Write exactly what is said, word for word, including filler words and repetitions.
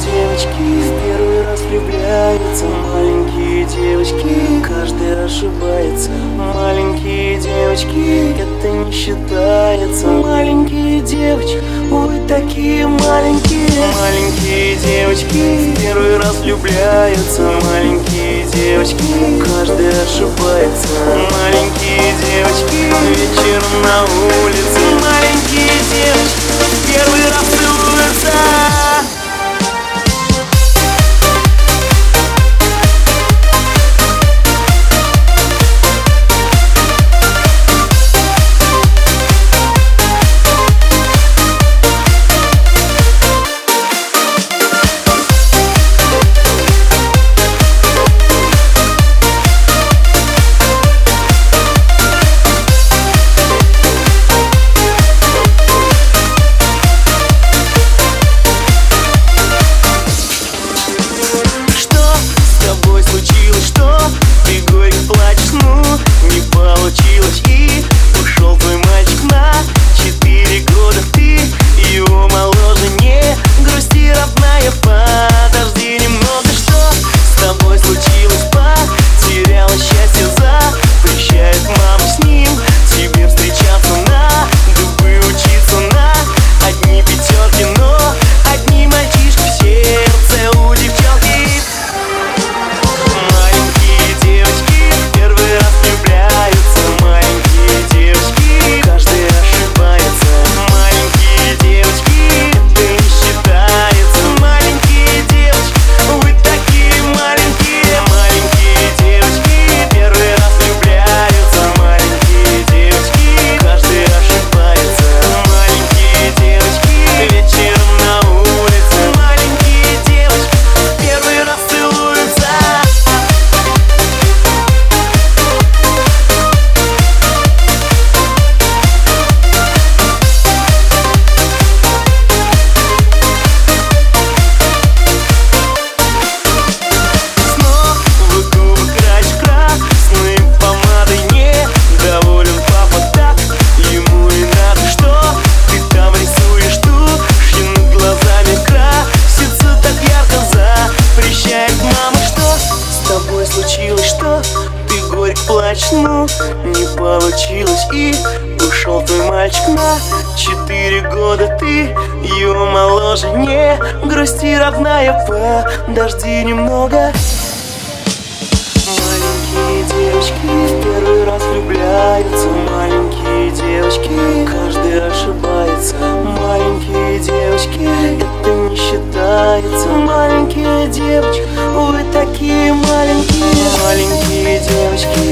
девочки в первый раз влюбляются. Маленькие девочки, каждый ошибается. Маленькие девочки, это не считается. Маленькие девочки, вы такие маленькие. Маленькие девочки в первый раз влюбляются. Маленькие девочки, каждый ошибается. Маленькие девочки, вечером на улице. Маленькие девочки в первый раз целуются. Получилось, и ушел твой мальчик на четыре года. Ты его моложе, не грусти, родная, подожди немного. Что с тобой случилось? Потеряла счастье, запрещает мама с ним тебе встречаться, на дубы учиться, на одни пятерки, но одни мальчишки в сердце у девчонки. Маленькие девочки первый раз влюбляются. Маленькие девочки, каждый ошибается. Маленькие девочки, это не считается. Маленькие девочки, вы такие маленькие. Маленькие девочки первый раз влюбляются. Маленькие девочки, каждый ошибается. Маленькие девочки, вечером на улице. Маленькие девочки первый раз целуются. Случилось, что ты горько плачешь, ну не получилось, и ушел твой мальчик на четыре года. Ты его моложе, не грусти, родная, подожди немного. Маленькие девочки в первый раз влюбляются. Маленькие девочки, каждый ошибается. Маленькие девочки, это не считается. Маленькие девочки, вы такие маленькие. Маленькие девочки